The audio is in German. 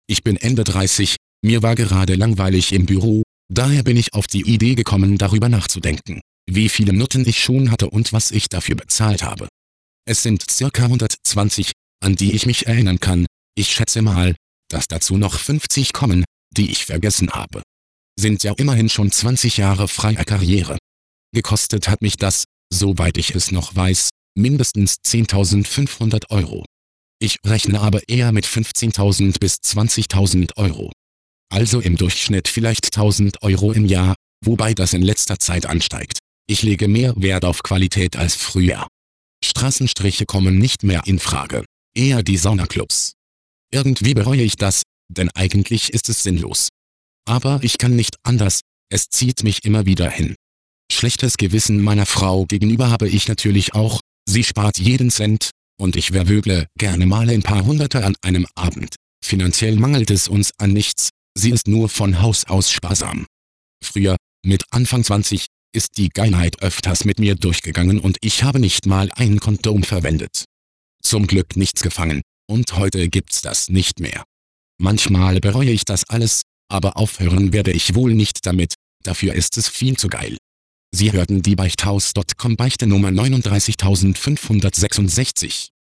Ich bin Ende 30, mir war gerade langweilig im Büro, daher bin ich auf die Idee gekommen, darüber nachzudenken, wie viele Nutten ich schon hatte und was ich dafür bezahlt habe. Es sind circa 120, an die ich mich erinnern kann. Ich schätze mal, dass dazu noch 50 kommen, die ich vergessen habe. Sind ja immerhin schon 20 Jahre freier Karriere. Gekostet hat mich das, soweit ich es noch weiß, mindestens 10.500 Euro. Ich rechne aber eher mit 15.000 bis 20.000 Euro. Also im Durchschnitt vielleicht 1.000 Euro im Jahr, wobei das in letzter Zeit ansteigt. Ich lege mehr Wert auf Qualität als früher. Straßenstriche kommen nicht mehr in Frage, eher die Saunaclubs. Irgendwie bereue ich das, denn eigentlich ist es sinnlos. Aber ich kann nicht anders, es zieht mich immer wieder hin. Schlechtes Gewissen meiner Frau gegenüber habe ich natürlich auch, sie spart jeden Cent, und ich verwögle gerne mal ein paar Hunderte an einem Abend. Finanziell mangelt es uns an nichts, sie ist nur von Haus aus sparsam. Früher, mit Anfang 20, ist die Geilheit öfters mit mir durchgegangen und ich habe nicht mal ein Kondom verwendet. Zum Glück nichts gefangen, und heute gibt's das nicht mehr. Manchmal bereue ich das alles, aber aufhören werde ich wohl nicht damit, dafür ist es viel zu geil. Sie hörten die Beichthaus.com Beichte Nummer 39566.